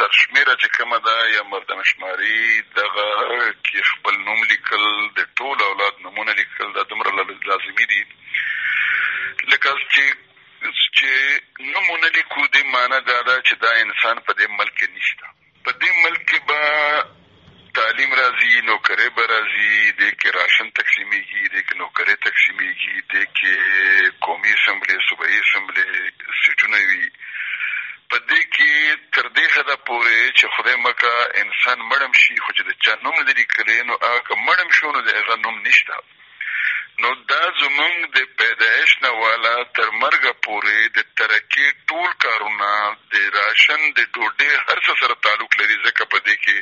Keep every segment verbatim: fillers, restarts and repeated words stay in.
سرشمېره چې کومه ده یا مردمشماري دغه کې خپل نوم لیکل د ټول اولاد نومونه لیکل دا دومره لازمي دي لکه چې چې نومونه لیکو دې معنی دا ده چې دا انسان په دې ملک کې نشته. په دې ملک کې به تعلیم راځي، نوکرۍ به راځي، دې کې راشن تقسیمېږي، دې کې نوکرۍ تقسیمېږي، دې کې قومي اسمبلې صوبایي اسمبلې سیټونه وي. په دې کې تر دې حده پورې چې خدای مکه انسان مړم شي خو چې د چا نوم نه دی لیکلی نو هغه که مړم شو نو د هغه نوم نشته. نو دا زمونږ د پیدایش نه والا تر مرګه پورې د ترقي ټول کارونه د راشن د ډوډۍ هر څه سره تعلق لري، ځکه په دې کې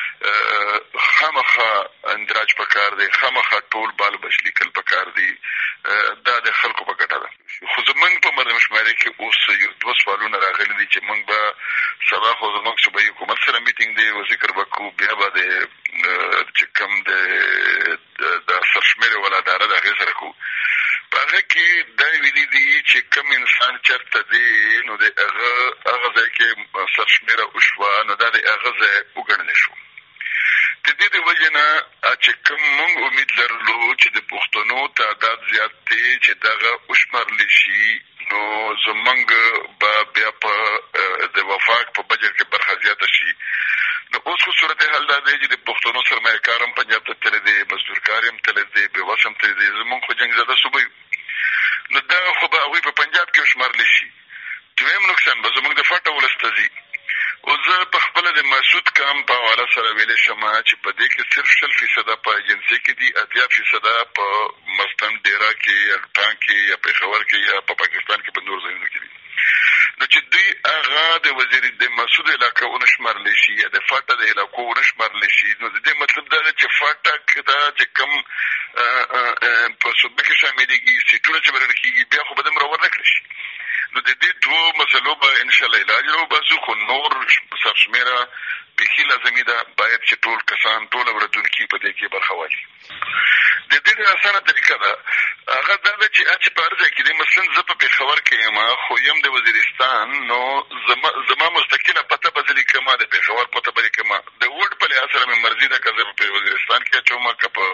خامخا اندراج پکار دی، خامخا ټول بال بچ لیکل پکار دی. دا د خلکو په ګټه ده. خو زمونږ په مردمشماري کې اوس یو دوه سوالونه راغلي دي چې موږ به سبا خو زمونږ صوبایي حکومت سره میټینګ دی او ذکر به کوو، بیا به د چې کوم د سرشمېرې والا اداره د هغې سره کوو. په هغه کې دا ویلي دي چې کوم انسان چېرته دی نو د هغه هغه ځای کې سرشمېره وشوه نو دا د هغه ځای وګڼلی شو. د دې د وجې نه چې کوم موږ امید لرلو چې د پښتنو تعداد زیات دی چې دغه وشمارلی شي نو زموږ به بیا په د وفاق په بجټ کې برخه زیاته شي. نو اوس خو صورتحال دا دی چې د پښتنو سرمایه کار هم پنجاب ته تللی دی، مزدور کار هم تللی دی، بېوس هم تللی دی، زموږ خو جنګ زده صوبه یو نو دغه خو به هغوی په پنجاب کې وشمارلی شي. دویم نقصان به زموږ د فټه ولس ته ځي. او زه په خپله د مسعود کام په حواله سره ویلی شم چې په دې کې صرف شل فیصده په ایجنسۍ کې دي، اتیا فیصده په مستن ډیرا کې یا ټانک کې یا پېښور کې یا په پاکستان کې په نور ځایونو کې دي. نو چې دوی هغه د وزیر د مسعود علاقه ونه شمارلی شي یا د فاټه د علاقو ونه شمارلی شي نو د دې مطلب دا ده چې فاټه دا چې کوم په صوبه کې شاملېږي سیټونه چې برل کېږي بیا خو به دومره ور نه کړی شي. نو د دې دوو مسلو به انشاءالله علاج راوباسو، خو نور سرشمېره بیخي لازمي ده، باید چې ټول کسان ټول اورېدونکي په دې کې برخه واخلي. د دې د اسانه طریقه ده هغه دا ده چې چې په هر ځای کې دی، مثلا زه په پېښور کې یم خو یم د وزیرستان نو زما زما مستقله پته به زه لیکمه، د پېښور پته به لیکمه. د وډ په لحاظ سره مې مرضي ده که زه په وزیرستان کې اچومه که په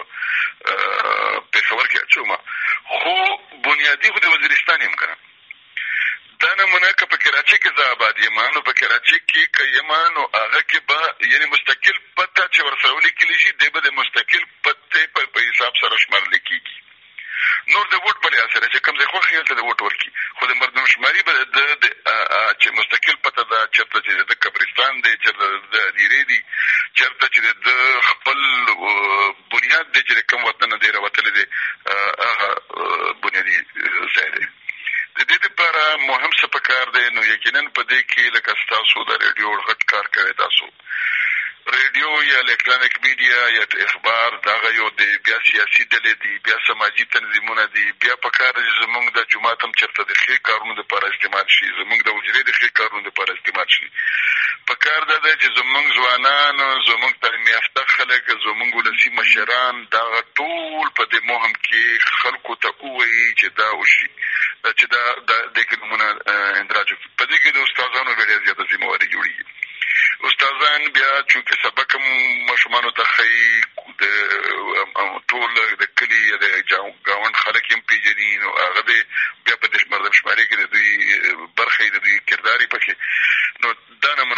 پېښور کې اچومه، خو بنیادي خو د وزیرستان یم که نه. دا نمونه که په کراچۍ کې زه آباد یم نو په کراچۍ کې که یم نو هغه کې به یعنې مستقل پته چې ورسره ولیکلی شي دی به د مستقل پتې په حساب سره شمارلی کېږي. نور د ووټ په لحاظ سره چې کوم ځای خوښ یې هلته د ووټ ورکړي، خو د مردمشماري به د چې مستقل پته ده چېرته چې د قبرستان دی، چېرته د هدیرې دي، چېرته چې د خپل بنیاد دی چې د کوم وطن نه دی راوتلی دی هغه بنیادي ځای دی. د دې دپاره مهم څه پکار دی نو یقینا په دې کې لکه ستاسو د ریډیو غټ کار کوی، تاسو ریډیو یا الکترونیک میډیا یا اخبار دغه یو دی، بیا سیاسي ډلې دي، بیا سماجي تنظیمونه دي، بیا پکار دی زمونږ د جومات هم چېرته د ښې کارونو دپاره استعمال شي، زمونږ د حجرې د ښې کارونو دپاره استعمال شي. پکار دا دی چې زمونږ ځوانان، زمونږ تعلیم یافته خلک، زمونږ ولسي مشران دغه ټول په دې مهم کې خلکو ته ووایي چې دا وشي، چې دا دې کې نومونه اندراج وکړي. په دې کې د استادانو ډېره زیاته ذمهواري جوړېږي. استادان بیا چونکې سبق هم ماشومانو ته ښایي، د ټول د کلي یا د ګاونډ خلک یې هم پېژني نو هغه د بیا په دې مردمشماري کې د دوی برخه یې د دوی کردار یې پکې نو دا